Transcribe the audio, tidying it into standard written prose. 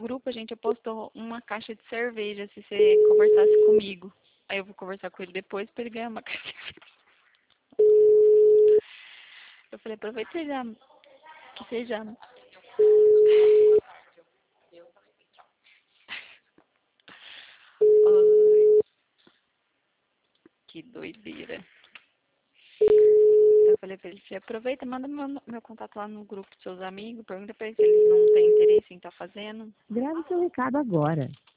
grupo a gente apostou uma caixa de cerveja se você conversasse comigo. Aí eu vou conversar com ele depois pra ele ganhar uma caixa de cerveja. Eu falei, aproveita já, que seja. Ai, que doideira. Eu falei pra ele, você aproveita, manda meu contato lá no grupo dos seus amigos, pergunta pra eles se eles não têm interesse em estar fazendo. Grave seu recado agora.